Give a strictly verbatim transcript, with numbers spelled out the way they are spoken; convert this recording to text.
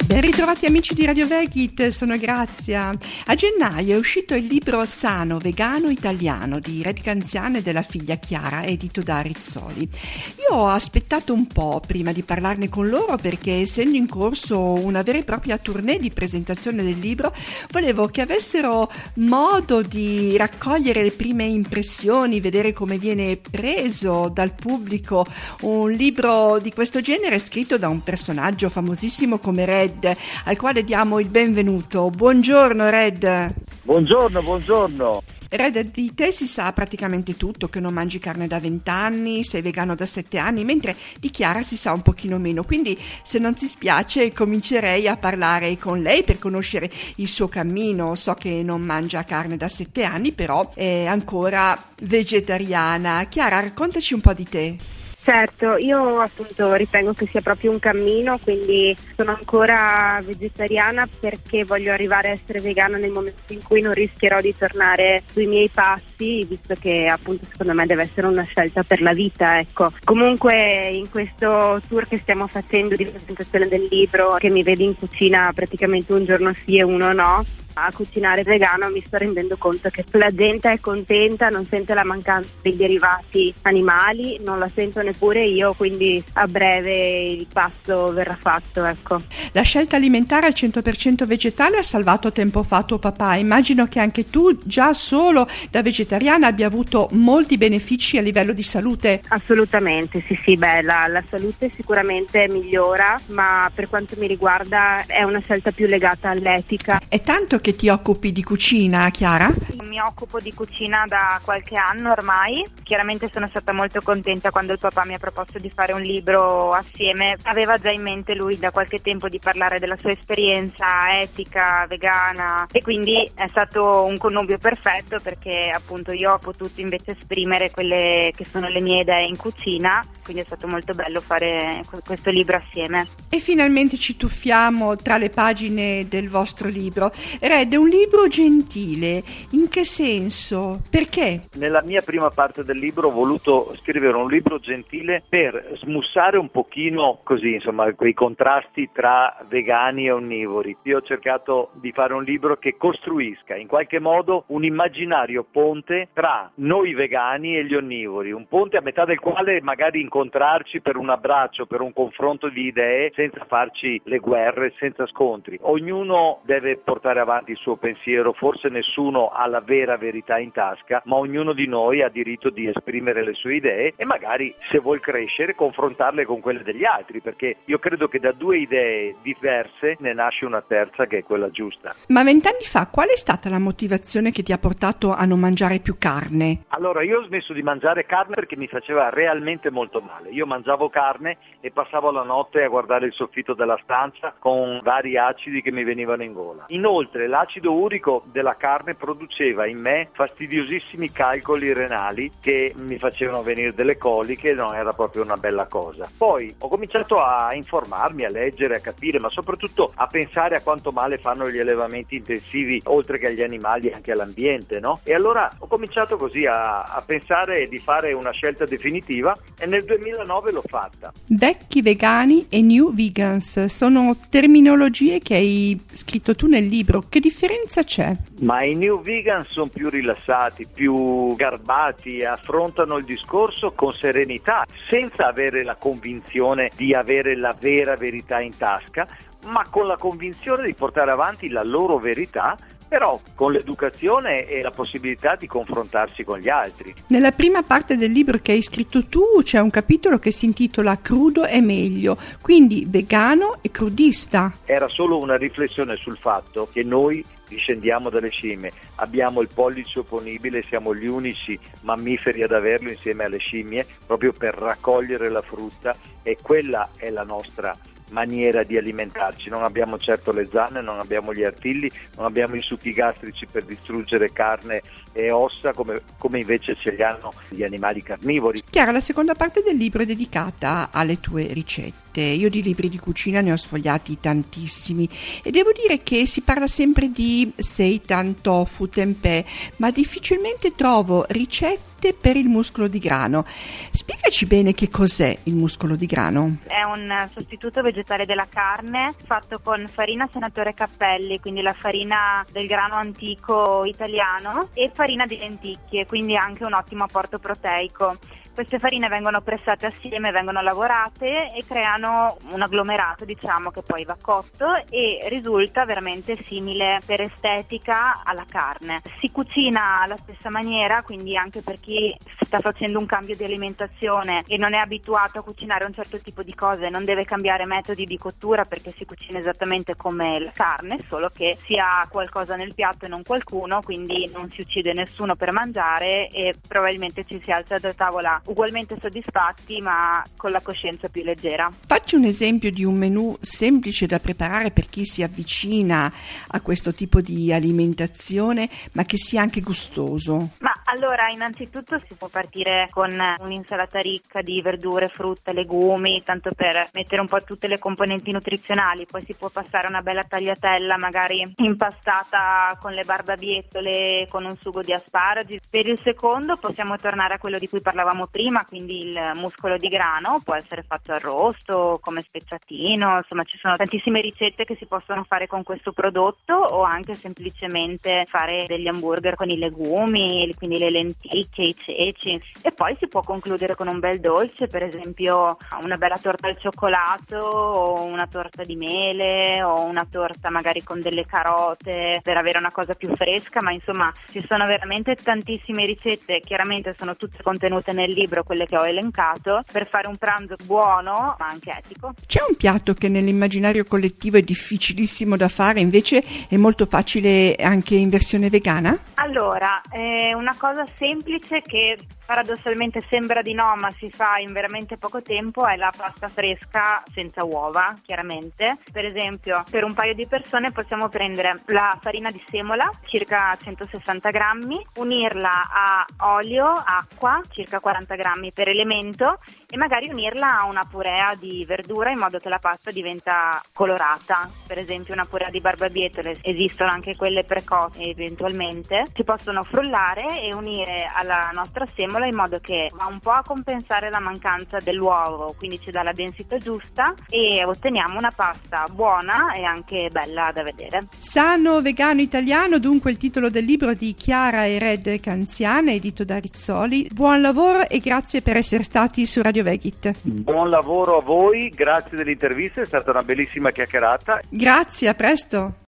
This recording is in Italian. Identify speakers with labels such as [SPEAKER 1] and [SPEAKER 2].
[SPEAKER 1] Ben ritrovati amici di Radio Vegit, sono Grazia. A gennaio è uscito il libro Sano, vegano, italiano di Redca Anziana e della figlia Chiara, edito da Rizzoli. Io ho aspettato un po' prima di parlarne con loro perché, essendo in corso una vera e propria tournée di presentazione del libro, volevo che avessero modo di raccogliere le prime impressioni, vedere come viene preso dal pubblico un libro di questo genere scritto da un personaggio famosissimo come Red, al quale diamo il benvenuto. Buongiorno Red.
[SPEAKER 2] Buongiorno, buongiorno.
[SPEAKER 1] Red, di te si sa praticamente tutto, che non mangi carne da vent'anni, sei vegano da sette anni, mentre di Chiara si sa un pochino meno, quindi se non ti spiace comincerei a parlare con lei per conoscere il suo cammino. So che non mangia carne da sette anni, però è ancora vegetariana. Chiara, raccontaci un po' di te.
[SPEAKER 3] Certo, io appunto ritengo che sia proprio un cammino, quindi sono ancora vegetariana perché voglio arrivare a essere vegana nel momento in cui non rischierò di tornare sui miei passi, visto che appunto secondo me deve essere una scelta per la vita, ecco. Comunque in questo tour che stiamo facendo di presentazione del libro, che mi vede in cucina praticamente un giorno sì e uno no, a cucinare vegano, mi sto rendendo conto che la gente è contenta, non sente la mancanza dei derivati animali, non la sento neppure io, quindi a breve il passo verrà fatto, ecco.
[SPEAKER 1] La scelta alimentare al cento per cento vegetale ha salvato tempo fa tuo papà. Immagino che anche tu, già solo da vegetariana, abbia avuto molti benefici a livello di salute.
[SPEAKER 3] Assolutamente, sì sì, beh, la, la salute sicuramente migliora, ma per quanto mi riguarda è una scelta più legata all'etica.
[SPEAKER 1] È tanto che ti occupi di cucina, Chiara?
[SPEAKER 4] Mi occupo di cucina da qualche anno ormai. Chiaramente sono stata molto contenta quando il papà mi ha proposto di fare un libro assieme. Aveva già in mente lui da qualche tempo di parlare della sua esperienza etica, vegana, e quindi è stato un connubio perfetto, perché appunto io ho potuto invece esprimere quelle che sono le mie idee in cucina, quindi è stato molto bello fare questo libro assieme.
[SPEAKER 1] E finalmente ci tuffiamo tra le pagine del vostro libro. Red, è un libro gentile. In che senso? Perché?
[SPEAKER 2] Nella mia prima parte del libro ho voluto scrivere un libro gentile per smussare un pochino così, insomma, quei contrasti tra vegani e onnivori. Io ho cercato di fare un libro che costruisca in qualche modo un immaginario ponte tra noi vegani e gli onnivori, un ponte a metà del quale magari incontrarci per un abbraccio, per un confronto di idee, senza farci le guerre, senza scontri. Ognuno deve portare avanti il suo pensiero, forse nessuno ha la vera verità in tasca, ma ognuno di noi ha diritto di esprimere le sue idee e magari, se vuol crescere, confrontarle con quelle degli altri, perché io credo che da due idee diverse ne nasce una terza, che è quella giusta.
[SPEAKER 1] Ma vent'anni fa qual è stata la motivazione che ti ha portato a non mangiare più carne?
[SPEAKER 2] Allora, io ho smesso di mangiare carne perché mi faceva realmente molto male. Io mangiavo carne e passavo la notte a guardare il soffitto della stanza con vari acidi che mi venivano in gola. Inoltre l'acido urico della carne produceva in me fastidiosissimi calcoli renali che mi facevano venire delle coliche, non era proprio una bella cosa. Poi ho cominciato a informarmi, a leggere, a capire, ma soprattutto a pensare a quanto male fanno gli allevamenti intensivi, oltre che agli animali anche all'ambiente, no? E allora ho cominciato così a, a pensare di fare una scelta definitiva e nel duemilanove l'ho fatta.
[SPEAKER 1] Vecchi vegani e new vegans sono terminologie che hai scritto tu nel libro. Che differenza c'è?
[SPEAKER 2] Ma i new vegan sono più rilassati, più garbati, affrontano il discorso con serenità, senza avere la convinzione di avere la vera verità in tasca, ma con la convinzione di portare avanti la loro verità, però con l'educazione e la possibilità di confrontarsi con gli altri.
[SPEAKER 1] Nella prima parte del libro che hai scritto tu c'è un capitolo che si intitola Crudo è meglio, quindi vegano e crudista.
[SPEAKER 2] Era solo una riflessione sul fatto che noi discendiamo dalle scimmie, abbiamo il pollice opponibile, siamo gli unici mammiferi ad averlo insieme alle scimmie, proprio per raccogliere la frutta, e quella è la nostra maniera di alimentarci. Non abbiamo certo le zanne, non abbiamo gli artigli, non abbiamo i succhi gastrici per distruggere carne e ossa come, come invece ce li hanno gli animali carnivori.
[SPEAKER 1] Chiara, la seconda parte del libro è dedicata alle tue ricette. ricette. Io di libri di cucina ne ho sfogliati tantissimi e devo dire che si parla sempre di seitan, tofu, tempeh, ma difficilmente trovo ricette per il muscolo di grano. Spiegaci bene che cos'è il muscolo di grano.
[SPEAKER 4] È un sostituto vegetale della carne fatto con farina Senatore Cappelli, quindi la farina del grano antico italiano, e farina di lenticchie, quindi anche un ottimo apporto proteico. Queste farine vengono pressate assieme, vengono lavorate e creano un agglomerato, diciamo, che poi va cotto e risulta veramente simile per estetica alla carne. Si cucina alla stessa maniera, quindi anche per chi sta facendo un cambio di alimentazione e non è abituato a cucinare un certo tipo di cose, non deve cambiare metodi di cottura perché si cucina esattamente come la carne, solo che si ha qualcosa nel piatto e non qualcuno, quindi non si uccide nessuno per mangiare e probabilmente ci si alza da tavola ugualmente soddisfatti ma con la coscienza più leggera.
[SPEAKER 1] Facci un esempio di un menù semplice da preparare per chi si avvicina a questo tipo di alimentazione ma che sia anche gustoso.
[SPEAKER 4] Ma allora innanzitutto si può partire con un'insalata ricca di verdure, frutta, legumi, tanto per mettere un po' tutte le componenti nutrizionali, poi si può passare a una bella tagliatella magari impastata con le barbabietole, con un sugo di asparagi. Per il secondo possiamo tornare a quello di cui parlavamo prima, quindi il muscolo di grano, può essere fatto arrosto, come spezzatino, insomma ci sono tantissime ricette che si possono fare con questo prodotto o anche semplicemente fare degli hamburger con i legumi, quindi le lenticchie, i ceci, e poi si può concludere con un bel dolce, per esempio una bella torta al cioccolato o una torta di mele o una torta magari con delle carote per avere una cosa più fresca, ma insomma ci sono veramente tantissime ricette, chiaramente sono tutte contenute nel libro, quelle che ho elencato, per fare un pranzo buono ma anche etico.
[SPEAKER 1] C'è un piatto che nell'immaginario collettivo è difficilissimo da fare, invece è molto facile anche in versione vegana?
[SPEAKER 4] Allora, è una cosa semplice che paradossalmente sembra di no, ma si fa in veramente poco tempo, è la pasta fresca senza uova, chiaramente. Per esempio, per un paio di persone possiamo prendere la farina di semola, circa centosessanta grammi, unirla a olio, acqua, circa quaranta grammi per elemento, e magari unirla a una purea di verdura in modo che la pasta diventa colorata. Per esempio una purea di barbabietole, esistono anche quelle precotte eventualmente, si possono frullare e unire alla nostra semola in modo che va un po' a compensare la mancanza dell'uovo, quindi ci dà la densità giusta e otteniamo una pasta buona e anche bella da vedere.
[SPEAKER 1] Sano, vegano, italiano, dunque il titolo del libro di Chiara e Red Canziana, edito da Rizzoli. Buon lavoro e grazie per essere stati su Radio Vegit.
[SPEAKER 2] Buon lavoro a voi, grazie dell'intervista, è stata una bellissima chiacchierata.
[SPEAKER 1] Grazie, a presto.